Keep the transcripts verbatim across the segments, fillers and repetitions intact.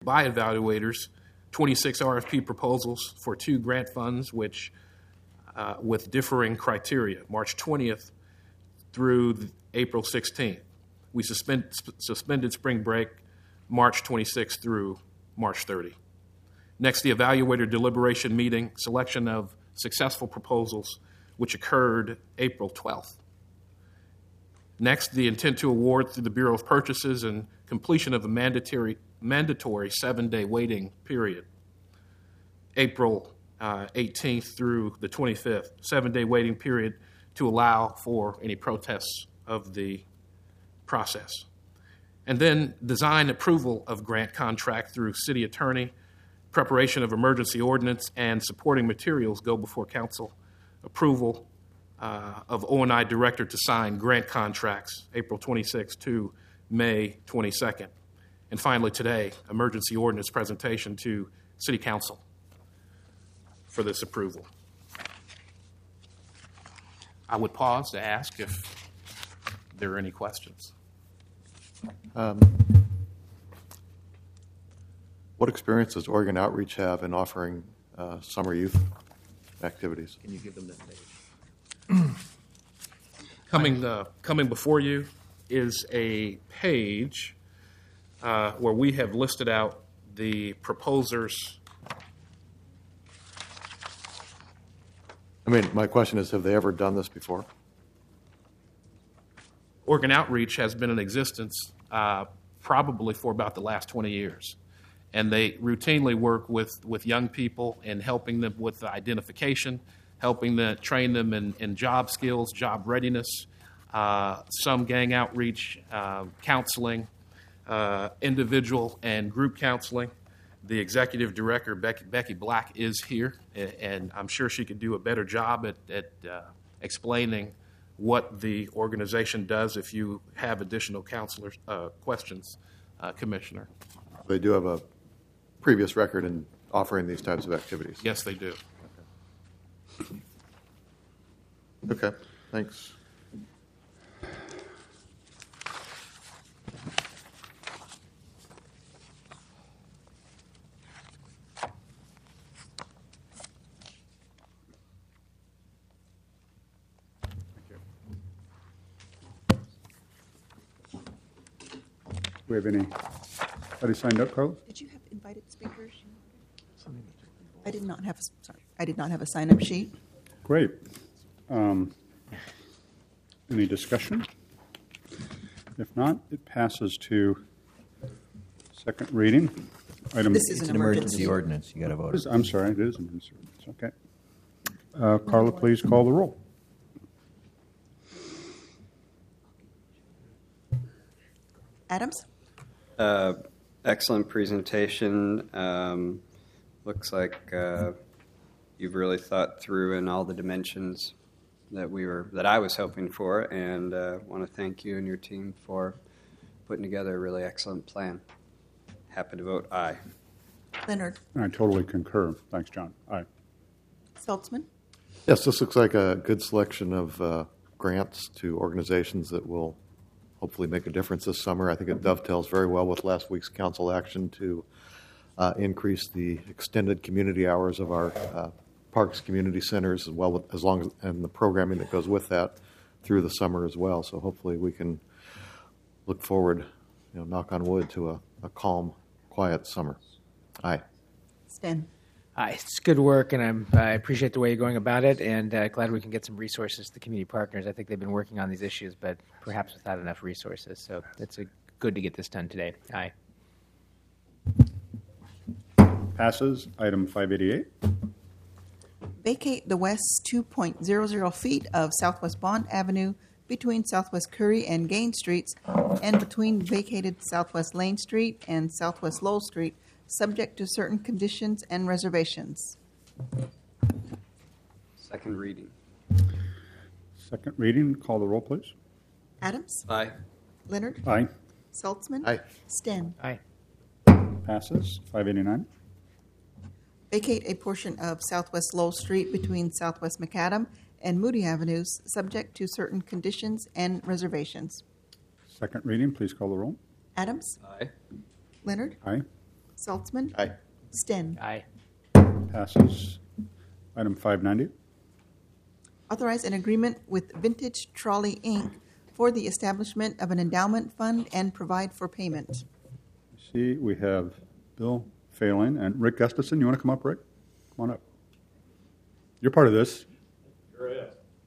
by evaluators twenty-six R F P proposals for two grant funds, which uh, with differing criteria, March twentieth through April sixteenth. We suspend, suspended spring break March twenty-sixth through March thirtieth. Next, the evaluator deliberation meeting, selection of successful proposals, which occurred April twelfth. Next, the intent to award through the Bureau of Purchases and completion of a mandatory mandatory seven-day waiting period, April uh, eighteenth through the twenty-fifth, seven-day waiting period to allow for any protests of the process. And then design approval of grant contract through city attorney, preparation of emergency ordinance, and supporting materials go before council. Approval uh, of O and I director to sign grant contracts April twenty-sixth to May twenty-second. And finally today, emergency ordinance presentation to city council for this approval. I would pause to ask if there are any questions. Um, what experience does Oregon Outreach have in offering uh, summer youth activities? Can you give them that page? coming, uh, coming before you is a page uh, where we have listed out the proposers. I mean, my question is, have they ever done this before? Oregon Outreach has been in existence uh, probably for about the last twenty years. And they routinely work with, with young people in helping them with the identification, helping them train them in, in job skills, job readiness, uh, some gang outreach, uh, counseling, uh, individual and group counseling. The executive director, Becky, Becky Black, is here, and I'm sure she could do a better job at, at uh, explaining what the organization does if you have additional counselors uh, questions, uh, Commissioner. They do have a previous record in offering these types of activities. Yes, they do. Okay, okay. Thanks. Do we have anybody signed up, Carlos? Did you have invited speakers? I did not have. A, sorry, I did not have a sign-up sheet. Great. Um, any discussion? If not, it passes to second reading. Item. This is It's an an emergency emergency. ordinance. You got to vote. Is- I'm sorry, it is an emergency ordinance. Okay. Uh, Carla, please call the roll. Adams, Uh, excellent presentation. Um, looks like uh, you've really thought through in all the dimensions that we were that I was hoping for, and uh, want to thank you and your team for putting together a really excellent plan. Happy to vote aye. Leonard, I totally concur. Thanks, John. Aye. Saltzman, Yes, this looks like a good selection of uh, grants to organizations that will hopefully make a difference this summer. I think it dovetails very well with last week's council action to uh, increase the extended community hours of our uh, parks, community centers, as well as long as and the programming that goes with that through the summer as well. So hopefully we can look forward, you know, knock on wood, to a, a calm, quiet summer. Aye. Sten. Uh, it's good work, and I'm, I appreciate the way you're going about it, and uh, glad we can get some resources to the community partners. I think they've been working on these issues, but perhaps without enough resources. So it's a, good to get this done today. Aye. Passes. Item five eighty-eight. Vacate the west two point zero zero feet of Southwest Bond Avenue between Southwest Curry and Gain Streets and between vacated Southwest Lane Street and Southwest Lowell Street, subject to certain conditions and reservations. Second reading. Second reading. Call the roll, please. Adams, Aye. Leonard, Aye. Saltzman, Aye. Sten. Aye. Passes. five eighty-nine. Vacate a portion of Southwest Lowell Street between Southwest McAdam and Moody Avenues, subject to certain conditions and reservations. Second reading. Please call the roll. Adams, Aye. Leonard, Aye. Saltzman. Aye. Sten. Aye. Passes. Item five ninety. Authorize an agreement with Vintage Trolley, Incorporated for the establishment of an endowment fund and provide for payment. See, we have Bill Failing and Rick Gustafson. You want to come up, Rick? Come on up. You're part of this. Sure is.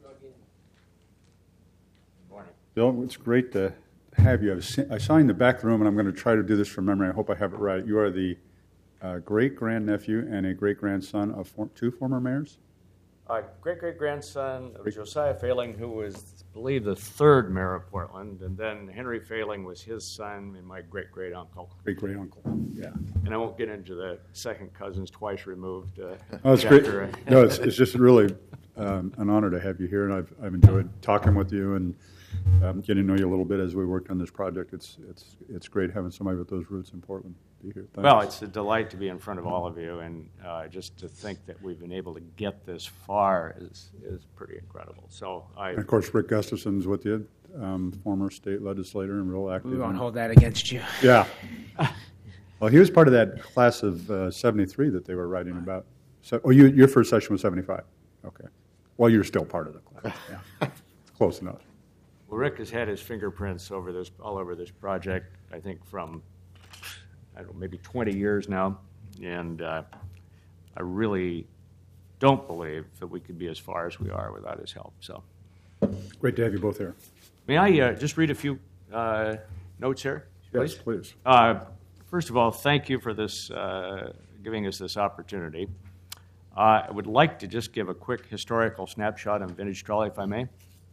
Bill, it's great to have you. I've se- I signed the back room, and I'm going to try to do this from memory. I hope I have it right. You are the uh, great-grandnephew and a great-grandson of for- two former mayors? Uh, great-great-grandson of Josiah Failing, who was, I believe, the third mayor of Portland, and then Henry Failing was his son and my great-great-uncle. Great-great-uncle. Yeah, and I won't get into the second cousins twice removed. Uh, Oh, it's great. chapter. No, it's, it's just really um, an honor to have you here, and I've, I've enjoyed talking with you and um, getting to know you a little bit as we worked on this project. It's it's it's great having somebody with those roots in Portland be here. Thanks. Well, it's a delight to be in front of all of you, and uh, just to think that we've been able to get this far is is pretty incredible. So I, And of course, Rick Gustafson's with you, um, former state legislator and real active. We won't in- hold that against you. Yeah. Well, he was part of that class of uh, seventy-three that they were writing about. So, oh, you, your first session was seventy-five. Okay. Well, you're still part of the class. Yeah. Close enough. well, Rick has had his fingerprints over this, all over this project, I think from, I don't know, maybe twenty years now, and uh, I really don't believe that we could be as far as we are without his help. So, Great to have you both here. may I uh, just read a few uh, notes here, please? Yes, please. Uh, first of all, thank you for this, uh, giving us this opportunity. Uh, I would like to just give a quick historical snapshot on Vintage Trolley, if I may.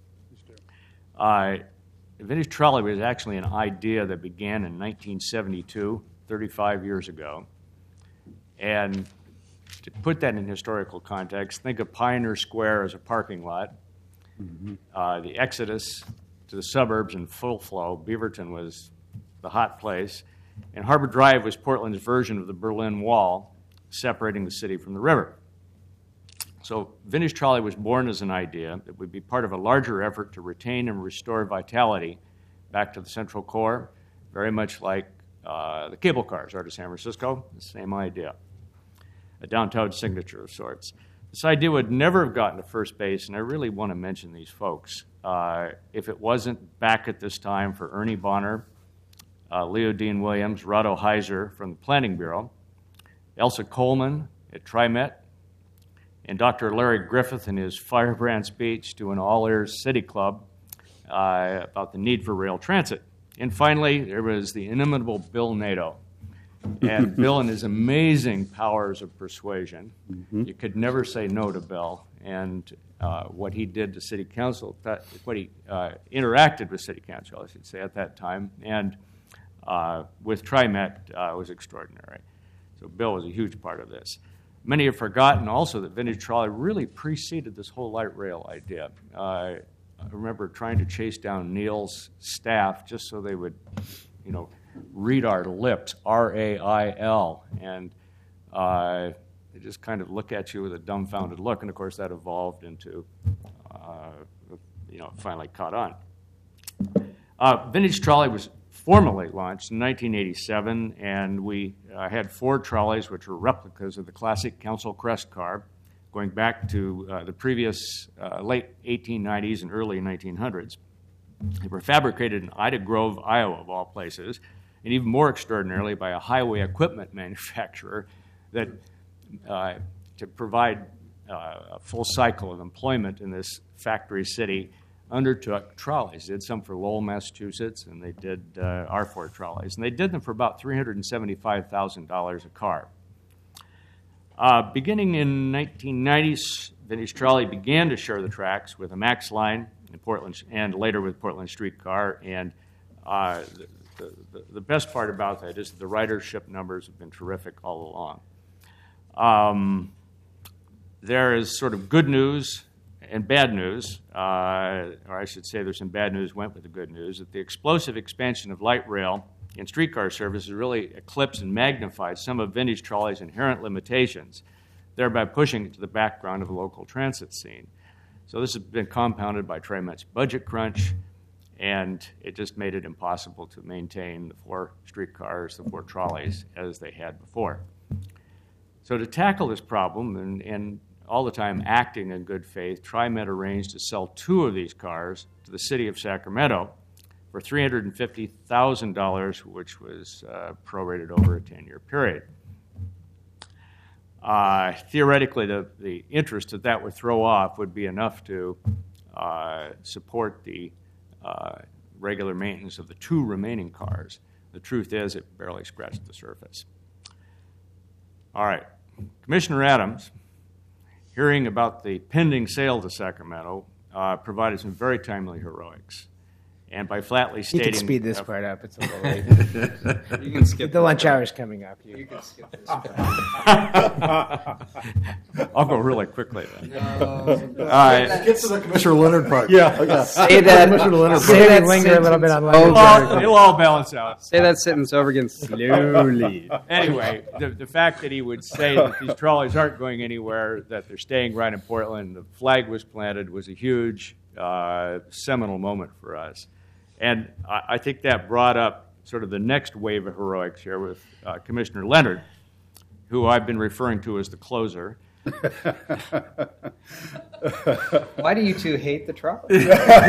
Uh, Vintage Trolley was actually an idea that began in nineteen seventy-two, thirty-five years ago. And to put that in historical context, think of Pioneer Square as a parking lot. Mm-hmm. Uh, the exodus to the suburbs in full flow. Beaverton was the hot place. And Harbor Drive was Portland's version of the Berlin Wall, separating the city from the river. So Vintage Trolley was born as an idea that would be part of a larger effort to retain and restore vitality back to the Central Core, very much like uh, the cable cars are to San Francisco, the same idea, a downtown signature of sorts. This idea would never have gotten to first base, and I really want to mention these folks, uh, if it wasn't back at this time for Ernie Bonner, uh, Leo Dean Williams, Rado Heiser from the Planning Bureau, Elsa Coleman at TriMet, and Doctor Larry Griffith in his firebrand speech to an all-ears city club uh, about the need for rail transit. And finally, there was the inimitable Bill Nato. And Bill and his amazing powers of persuasion. Mm-hmm. You could never say no to Bill. And uh, what he did to city council, that, what he uh, interacted with city council, I should say, at that time, and uh, with TriMet uh, was extraordinary. So Bill was a huge part of this. Many have forgotten also that Vintage Trolley really preceded this whole light rail idea. Uh, I remember trying to chase down Neil's staff just so they would, you know, read our lips, R A I L, and uh, they just kind of look at you with a dumbfounded look, and of course that evolved into, uh, you know, finally caught on. Uh, Vintage Trolley was formally launched in nineteen eighty-seven, and we uh, had four trolleys, which were replicas of the classic Council Crest car, going back to uh, the previous uh, late eighteen nineties and early nineteen hundreds. They were fabricated in Ida Grove, Iowa, of all places, and even more extraordinarily by a highway equipment manufacturer that, uh, to provide uh, a full cycle of employment in this factory city, undertook trolleys. They did some for Lowell, Massachusetts, and they did uh, our four trolleys. And they did them for about three hundred seventy-five thousand dollars a car. Uh, beginning in nineteen nineties, Vintage Trolley began to share the tracks with a Max line in Portland, and later with Portland Streetcar. And uh, the, the, the best part about that is the ridership numbers have been terrific all along. Um, there is sort of good news and bad news, uh, or I should say there's some bad news went with the good news, that the explosive expansion of light rail and streetcar service has really eclipsed and magnified some of Vintage Trolley's inherent limitations, thereby pushing it to the background of the local transit scene. So this has been compounded by TriMet's budget crunch and it just made it impossible to maintain the four streetcars, the four trolleys, as they had before. So to tackle this problem, and, and all the time acting in good faith, TriMet arranged to sell two of these cars to the city of Sacramento for three hundred fifty thousand dollars, which was uh, prorated over a ten-year period. Uh, theoretically, the, the interest that that would throw off would be enough to uh, support the uh, regular maintenance of the two remaining cars. The truth is, it barely scratched the surface. All right. Commissioner Adams, hearing about the pending sale to Sacramento, uh, provided some very timely heroics. And by flatly You stating... can speed this uh, part up. It's a little late. You can skip The lunch this. hour is coming up. You, You can skip this. I'll go really quickly then. No. Uh, Get to the Commissioner Leonard part. Yeah. say that. Commissioner Leonard Say that that linger a little bit on sentence it'll, Leonard. all, it'll all balance out. Say that sentence over again slowly. Anyway, the, the fact that he would say that these trolleys aren't going anywhere, that they're staying right in Portland, the flag was planted, was a huge uh, seminal moment for us. And I, I think that brought up sort of the next wave of heroics here with uh, Commissioner Leonard, who I've been referring to as the closer. Why do you two hate the trolley?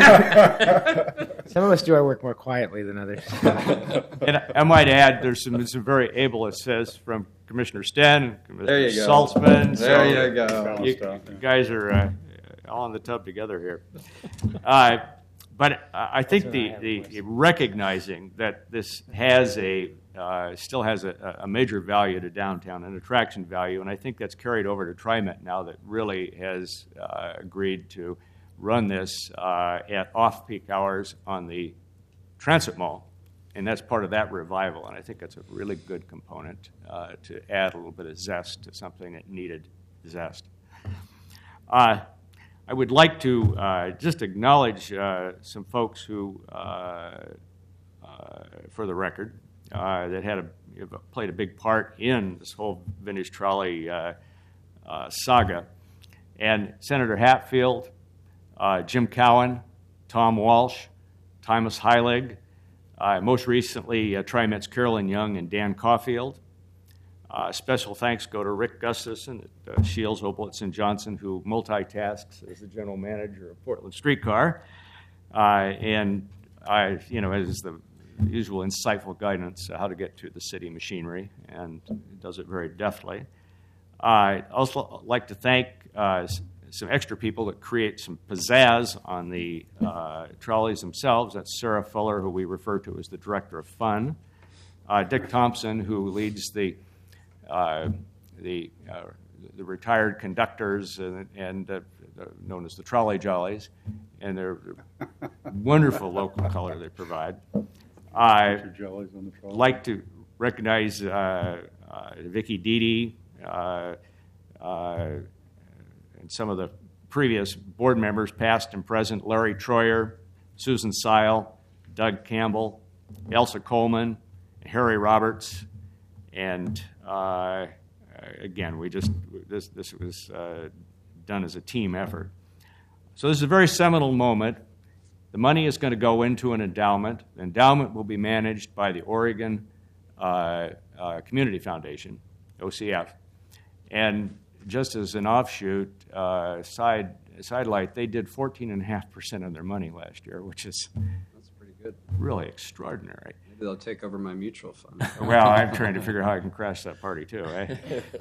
Some of us do our work more quietly than others. And I, I might add, there's some, some very able assists from Commissioner Sten, Commissioner There you go. Saltzman. There so you go. You, you guys are uh, all in the tub together here. Uh, but I think the, the recognizing that this has a uh, still has a, a major value to downtown, an attraction value, and I think that's carried over to TriMet now that really has uh, agreed to run this uh, at off-peak hours on the Transit Mall, and that's part of that revival, and I think that's a really good component uh, to add a little bit of zest to something that needed zest. Uh, I would like to uh, just acknowledge uh, some folks who, uh, uh, for the record, uh, that had a, played a big part in this whole vintage trolley uh, uh, saga. And Senator Hatfield, uh, Jim Cowan, Tom Walsh, Thomas Heilig, uh, most recently uh, TriMet's Carolyn Young and Dan Caulfield. Uh, special thanks go to Rick Gustafson at uh, Shields, Oblitz, and Johnson, who multitasks as the general manager of Portland Streetcar, uh, and I, you know, as the usual insightful guidance uh, how to get to the city machinery, and does it very deftly. I also like to thank uh, some extra people that create some pizzazz on the uh, trolleys themselves. That's Sarah Fuller, who we refer to as the Director of Fun, uh, Dick Thompson, who leads the Uh, the uh, the retired conductors and, and uh, known as the Trolley Jollies, and their wonderful local color they provide. I like to recognize uh, uh, Vicki Dede uh, uh, and some of the previous board members, past and present: Larry Troyer, Susan Seil, Doug Campbell, Elsa Coleman, Harry Roberts. And uh, again, we just this this was uh, done as a team effort. So this is a very seminal moment. The money is going to go into an endowment. The endowment will be managed by the Oregon uh, uh, Community Foundation, O C F. And just as an offshoot, uh, side sidelight, they did fourteen point five percent of their money last year, which is That's pretty good. really extraordinary. Maybe they'll take over my mutual fund. Well, I'm trying to figure out how I can crash that party too, eh?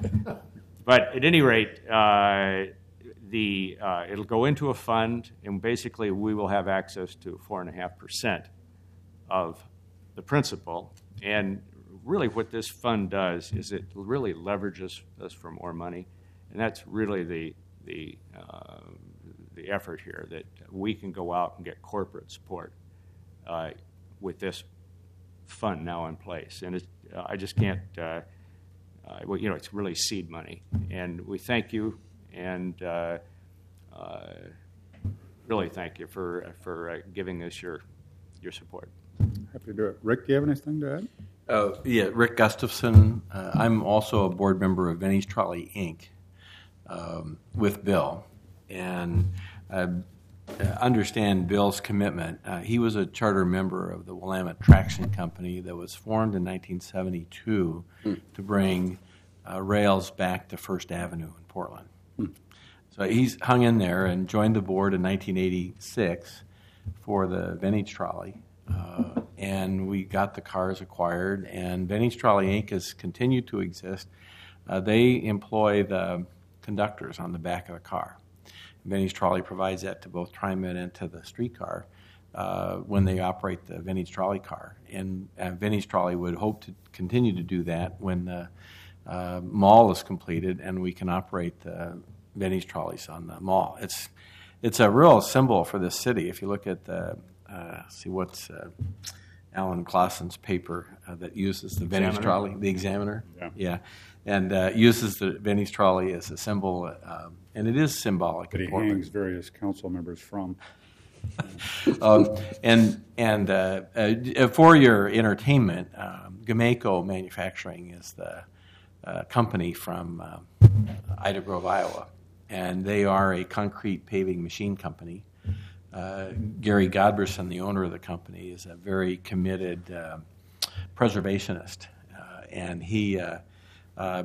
But at any rate, uh, the uh, it'll go into a fund, and basically we will have access to four and a half percent of the principal. And really, what this fund does is it really leverages us for more money, and that's really the the uh, the effort here, that we can go out and get corporate support uh, with this fund now in place. And it, uh, I just can't, uh, uh, well, you know, it's really seed money. And we thank you, and uh, uh, really thank you for for uh, giving us your your support. Happy to do it. Rick, do you have anything to add? Oh, yeah, Rick Gustafson. Uh, I'm also a board member of Vintage Trolley, Incorporated, um, with Bill. And uh, understand Bill's commitment. Uh, he was a charter member of the Willamette Traction Company that was formed in nineteen seventy-two hmm. to bring uh, rails back to First Avenue in Portland. Hmm. So he's hung in there and joined the board in nineteen eighty-six for the Vintage Trolley. Uh, and we got the cars acquired, and Vintage Trolley Incorporated has continued to exist. Uh, they employ the conductors on the back of the car. Vintage Trolley provides that to both TriMet and to the streetcar uh, when they operate the Vintage Trolley car. And uh, Vintage Trolley would hope to continue to do that when the uh, mall is completed and we can operate the Vintage Trolleys on the mall. It's it's a real symbol for this city. If you look at the uh, see what's uh, Alan Clausen's paper uh, that uses the Vintage Examiner. Trolley, the Examiner, Yeah. yeah, and uh, uses the Vintage Trolley as a symbol, um, and it is symbolic. That he of Portland. hangs various council members from. um, and and uh, uh, for your entertainment, um, Gameco Manufacturing is the uh, company from um, Ida Grove, Iowa, and they are a concrete paving machine company. Uh, Gary Godberson, the owner of the company, is a very committed uh, preservationist, uh, and he uh, uh,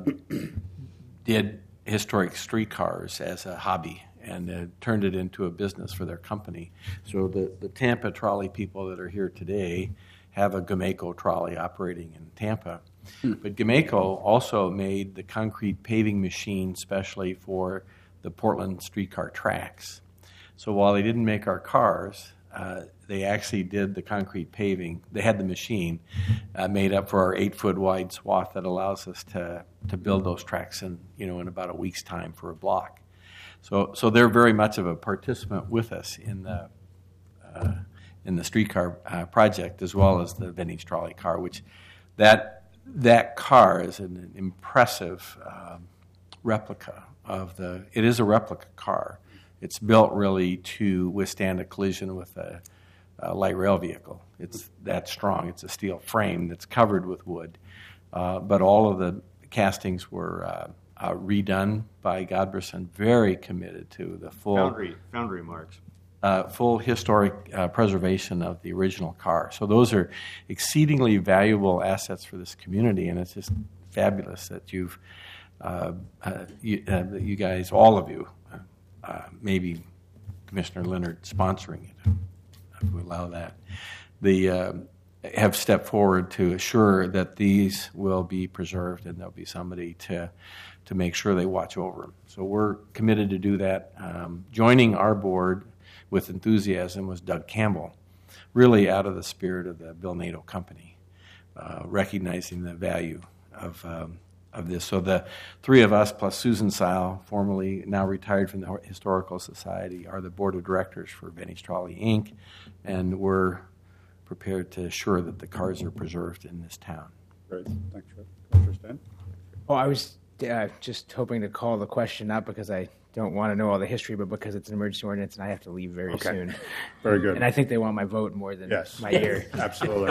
did historic streetcars as a hobby and uh, turned it into a business for their company. So the, the Tampa trolley people that are here today have a Gameco trolley operating in Tampa. Hmm. But Gameco also made the concrete paving machine specially for the Portland streetcar tracks. So while they didn't make our cars, uh, they actually did the concrete paving. They had the machine uh, made up for our eight-foot wide swath that allows us to to build those tracks in you know in about a week's time for a block. So so they're very much of a participant with us in the uh, in the streetcar uh, project as well as the Vintage Trolley car, which that that car is an impressive um, replica of the. It is a replica car. It's built really to withstand a collision with a, a light rail vehicle. It's that strong. It's a steel frame that's covered with wood. Uh, but all of the castings were uh, uh, redone by Godberson, very committed to the full Foundry, foundry marks. uh, full historic uh, preservation of the original car. So those are exceedingly valuable assets for this community, and it's just fabulous that you've uh, uh, you, uh, that you guys, all of you, Uh, maybe Commissioner Leonard sponsoring it, if we allow that, the, uh, have stepped forward to assure that these will be preserved and there'll be somebody to to make sure they watch over them. So we're committed to do that. Um, joining our board with enthusiasm was Doug Campbell, really out of the spirit of the Bill Nato Company, uh, recognizing the value of um, of this. So the three of us plus Susan Sile, formerly now retired from the Historical Society, are the board of directors for Vintage Trolley Incorporated, and we're prepared to assure that the cars are preserved in this town. Great. Thanks, Rick. Commissioner Stan? Oh, I was uh, just hoping to call the question not because I don't want to know all the history, but because it's an emergency ordinance and I have to leave very Okay. soon. Very good. And I think they want my vote more than Yes. my ear. Absolutely.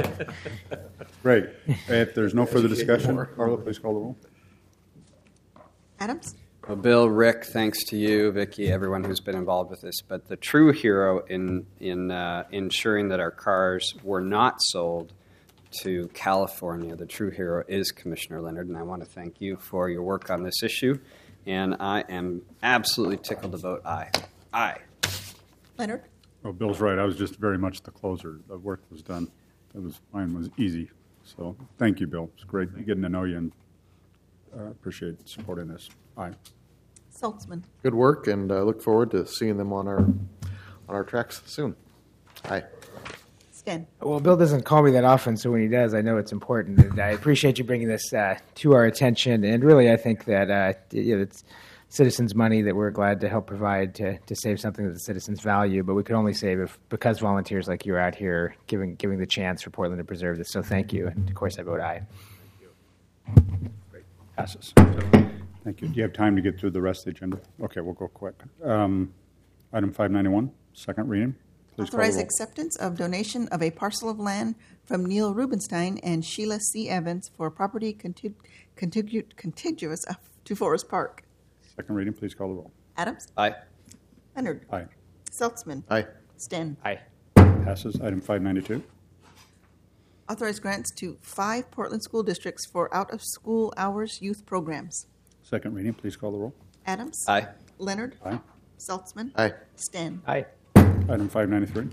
Great. If there's no further discussion, Carla, please call the roll. Adams? Well, Bill, Rick, thanks to you, Vicki, everyone who's been involved with this. But the true hero in in uh, ensuring that our cars were not sold to California, the true hero is Commissioner Leonard, and I want to thank you for your work on this issue. And I am absolutely tickled to vote aye. Aye. Leonard? Oh, Bill's right. I was just very much the closer. The work was done. It was mine was easy. So thank you, Bill. It's great getting to know you and uh, appreciate supporting this. Aye. Saltzman? Good work, and uh, look forward to seeing them on our on our tracks soon. Aye. Stan? Well, Bill doesn't call me that often, so when he does, I know it's important. And I appreciate you bringing this uh, to our attention. And really, I think that uh, you know, it's citizens' money that we're glad to help provide to, to save something that the citizens value. But we could only save if because volunteers like you are out here giving giving the chance for Portland to preserve this. So thank you. And of course, I vote aye. Great. Passes. Thank you. Do you have time to get through the rest of the agenda? Okay, we'll go quick. Um, item five ninety-one, second reading. Please call the Authorize roll. acceptance of donation of a parcel of land from Neil Rubenstein and Sheila C. Evans for property contig- contigu- contiguous to Forest Park. Second reading, please call the roll. Adams? Aye. Leonard? Aye. Seltzman. Aye. Sten. Aye. Passes. Item five ninety-two. Authorize grants to five Portland school districts for out-of-school hours youth programs. Second reading. Please call the roll. Adams. Aye. Leonard. Aye. Seltzman. Aye. Sten. Aye. Item five ninety-three.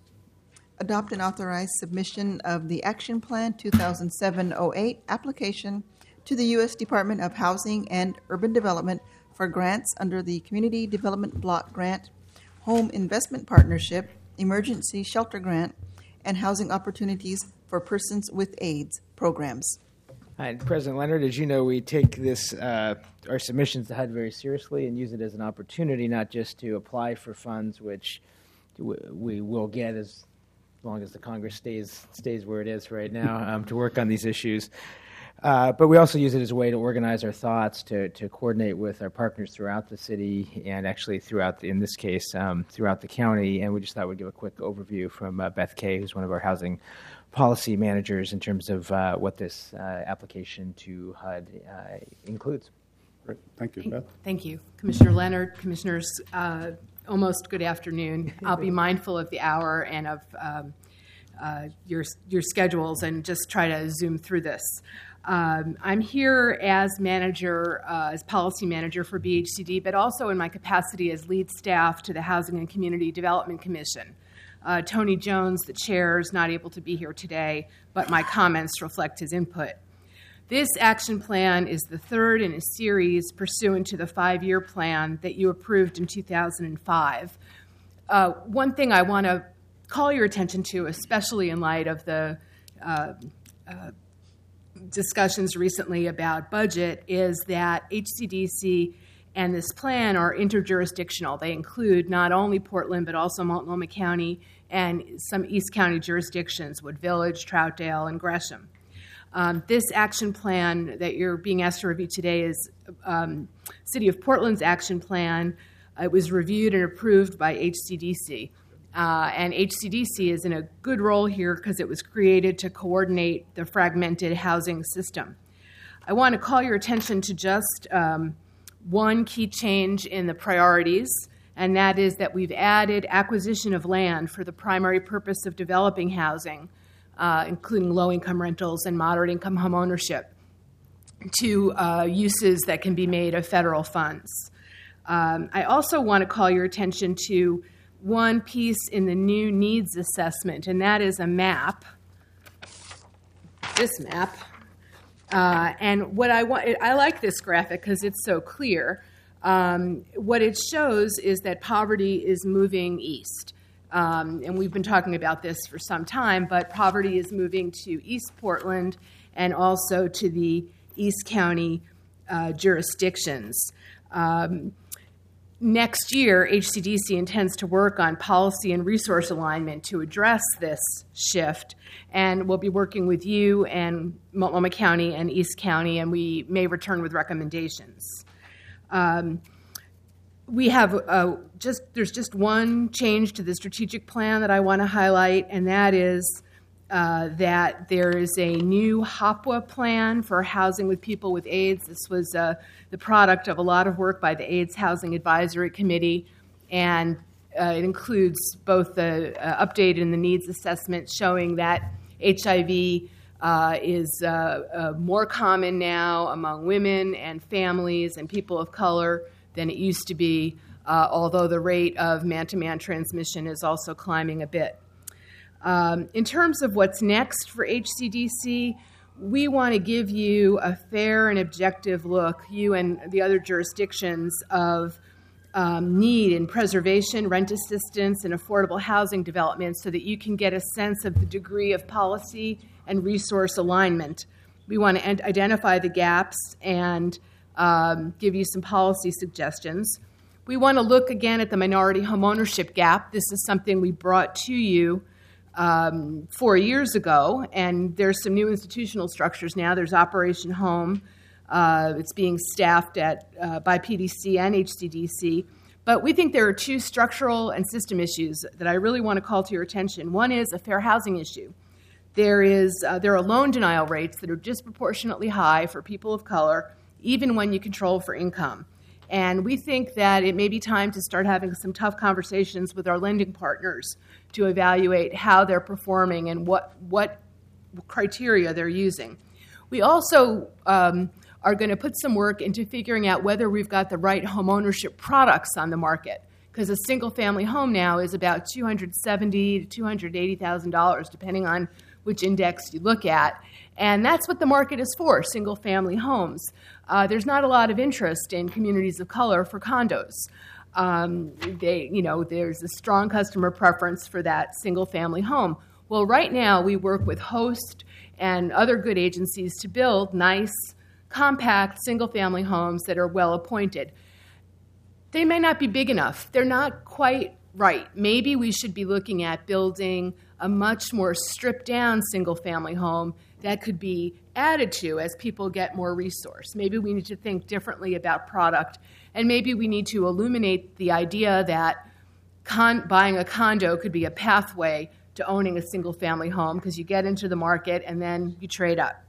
Adopt and authorize submission of the Action Plan two thousand seven oh eight application to the U S Department of Housing and Urban Development for grants under the Community Development Block Grant, Home Investment Partnership, Emergency Shelter Grant, and Housing Opportunities for Persons with AIDS programs. Hi, President Leonard, as you know, we take this, uh, our submissions to H U D very seriously and use it as an opportunity not just to apply for funds, which w- we will get as long as the Congress stays stays where it is right now, um, to work on these issues. Uh, but we also use it as a way to organize our thoughts, to, to coordinate with our partners throughout the city and actually throughout, the, in this case, um, throughout the county. And we just thought we'd give a quick overview from uh, Beth Kay, who's one of our housing policy managers, in terms of uh, what this uh, application to H U D uh, includes. Great. Thank you, Beth. Thank you. Commissioner Leonard, Commissioners, uh, almost good afternoon. I'll be mindful of the hour and of um, uh, your, your schedules and just try to zoom through this. Um, I'm here as manager, uh, as policy manager for B H C D, but also in my capacity as lead staff to the Housing and Community Development Commission. Uh, Tony Jones, the chair, is not able to be here today, but my comments reflect his input. This action plan is the third in a series pursuant to the five-year plan that you approved in two thousand five. Uh, one thing I want to call your attention to, especially in light of the uh, uh, discussions recently about budget, is that H C D C and this plan are interjurisdictional. They include not only Portland, but also Multnomah County and some East County jurisdictions, Wood Village, Troutdale, and Gresham. Um, this action plan that you're being asked to review today is um, City of Portland's action plan. It was reviewed and approved by H C D C. Uh, and H C D C is in a good role here because it was created to coordinate the fragmented housing system. I want to call your attention to just um, one key change in the priorities, and that is that we've added acquisition of land for the primary purpose of developing housing, uh, including low-income rentals and moderate-income homeownership, to uh, uses that can be made of federal funds. Um, I also want to call your attention to one piece in the new needs assessment, and that is a map, this map. Uh, and what I want, I like this graphic because it's so clear. Um, what it shows is that poverty is moving east. Um, and we've been talking about this for some time, but poverty is moving to East Portland and also to the East County uh, jurisdictions. Um, Next year, H C D C intends to work on policy and resource alignment to address this shift, and we'll be working with you and Multnomah County and East County, and we may return with recommendations. Um, we have uh, just there's just one change to the strategic plan that I want to highlight, and that is uh, that there is a new H O P W A plan for housing with people with AIDS. This was uh, the product of a lot of work by the AIDS Housing Advisory Committee, and uh, it includes both the uh, update in the needs assessment showing that H I V uh, is uh, uh, more common now among women and families and people of color than it used to be, uh, although the rate of man-to-man transmission is also climbing a bit. Um, in terms of what's next for H C D C, we want to give you a fair and objective look, you and the other jurisdictions, of um, need in preservation, rent assistance, and affordable housing development so that you can get a sense of the degree of policy and resource alignment. We want to ent- identify the gaps and um, give you some policy suggestions. We want to look again at the minority homeownership gap. This is something we brought to you Um, four years ago, and there's some new institutional structures now. There's Operation Home. Uh, it's being staffed at uh, by P D C and H C D C. But we think there are two structural and system issues that I really want to call to your attention. One is a fair housing issue. There is uh, there are loan denial rates that are disproportionately high for people of color, even when you control for income. And we think that it may be time to start having some tough conversations with our lending partners to evaluate how they're performing and what, what criteria they're using. We also um, are going to put some work into figuring out whether we've got the right homeownership products on the market, because a single-family home now is about two hundred seventy thousand to two hundred eighty thousand dollars, depending on which index you look at. And that's what the market is for, single-family homes. Uh, there's not a lot of interest in communities of color for condos. Um, they, you know, there's a strong customer preference for that single-family home. Well, right now we work with Host and other good agencies to build nice, compact, single-family homes that are well-appointed. They may not be big enough. They're not quite right. Maybe we should be looking at building a much more stripped-down single-family home that could be added to as people get more resource. Maybe we need to think differently about product, and maybe we need to illuminate the idea that con- buying a condo could be a pathway to owning a single-family home, because you get into the market and then you trade up.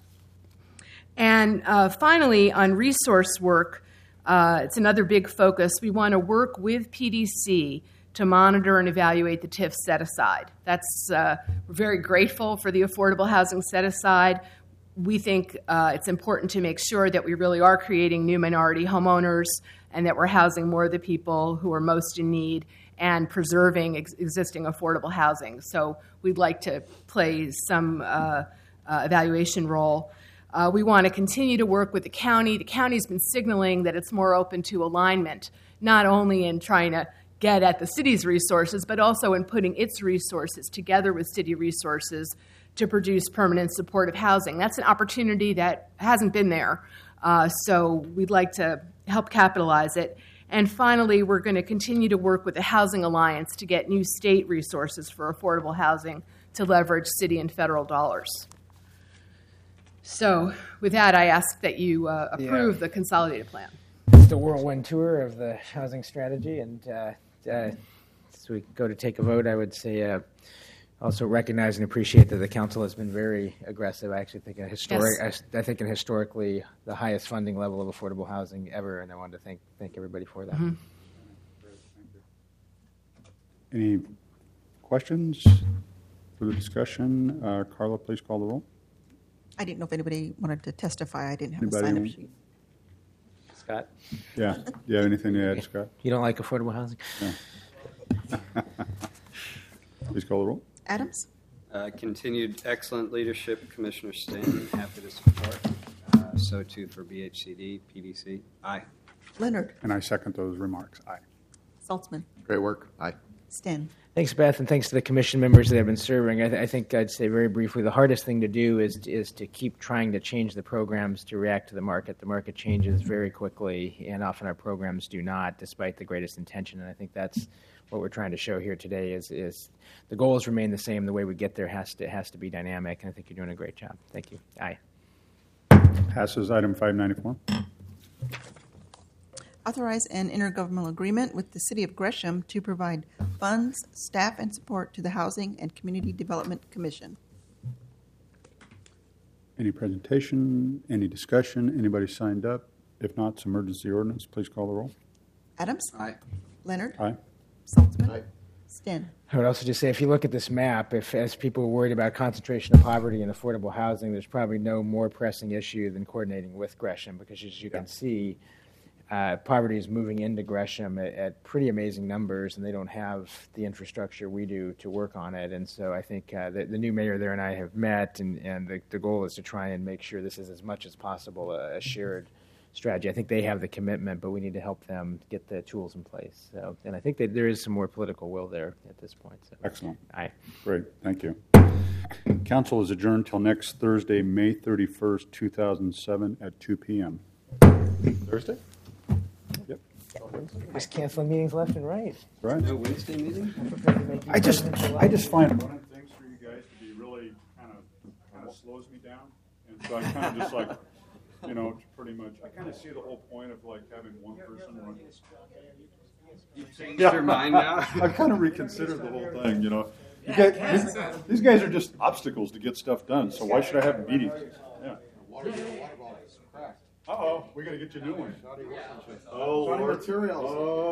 And uh, finally, on resource work, uh, it's another big focus. We want to work with P D C to monitor and evaluate the T I F set-aside. That's, uh, we're very grateful for the affordable housing set-aside. We think uh, it's important to make sure that we really are creating new minority homeowners and that we're housing more of the people who are most in need and preserving ex- existing affordable housing. So we'd like to play some uh, uh, evaluation role. Uh, we want to continue to work with the county. The county's been signaling that it's more open to alignment, not only in trying to get at the city's resources, but also in putting its resources together with city resources to produce permanent supportive housing. That's an opportunity that hasn't been there, uh, so we'd like to help capitalize it. And finally, we're going to continue to work with the Housing Alliance to get new state resources for affordable housing to leverage city and federal dollars. So with that, I ask that you uh, approve Yeah. the consolidated plan. It's the whirlwind tour of the housing strategy, and uh, uh, as we go to take a vote, I would say uh, also recognize and appreciate that the council has been very aggressive. I actually think a historic, Yes. I, I think in historically the highest funding level of affordable housing ever, and I wanted to thank thank everybody for that. Mm-hmm. Any questions for the discussion? Uh, Carla, please call the roll. I didn't know if anybody wanted to testify. I didn't have Anybody a sign-up want- sheet. Scott, Yeah. Do you have anything to add, Scott? you don't like affordable housing? Please call the roll. Adams? Uh, continued excellent leadership, Commissioner Stanton. Happy to support. Uh, so too for B H C D, P D C. Aye. Leonard? And I second those remarks. Aye. Saltzman? Great work. Aye. Sten? Thanks, Beth, and thanks to the commission members that have been serving. I, th- I think I'd say very briefly, the hardest thing to do is is to keep trying to change the programs to react to the market. The market changes very quickly, and often our programs do not, despite the greatest intention. And I think that's what we're trying to show here today. Is is the goals remain the same. The way we get there has to has to be dynamic, and I think you're doing a great job. Thank you. Aye. Passes item five ninety-four. Authorize an intergovernmental agreement with the City of Gresham to provide funds, staff, and support to the Housing and Community Development Commission. Any presentation? Any discussion? Anybody signed up? If not, it's emergency ordinance. Please call the roll. Adams? Aye. Leonard? Aye. Saltzman? Aye. Sten? I would also just say, if you look at this map, if as people are worried about concentration of poverty and affordable housing, there's probably no more pressing issue than coordinating with Gresham, because as you can see, uh, poverty is moving into Gresham at, at pretty amazing numbers, and they don't have the infrastructure we do to work on it. And so I think uh, the, the new mayor there and I have met, and, and the, the goal is to try and make sure this is as much as possible a, a shared strategy. I think they have the commitment, but we need to help them get the tools in place. So, and I think that there is some more political will there at this point. So. Excellent. Aye. Great. Thank you. Council is adjourned till next Thursday, May thirty-first, two thousand seven at two p.m. Thursday? Yep. Just canceling meetings left and right. Right. No Wednesday meeting? I just, I just find running things for you guys to be really kind of, kind of slows me down. And so I kind of just like, you know, pretty much, I kind of see the whole point of like having one person run. You've changed your mind now? I've kind of reconsidered the whole thing, you know. You guys, these, these guys are just obstacles to get stuff done, so why should I have meetings? Yeah. Uh-oh, we got to get you a new one. Oh, Materials.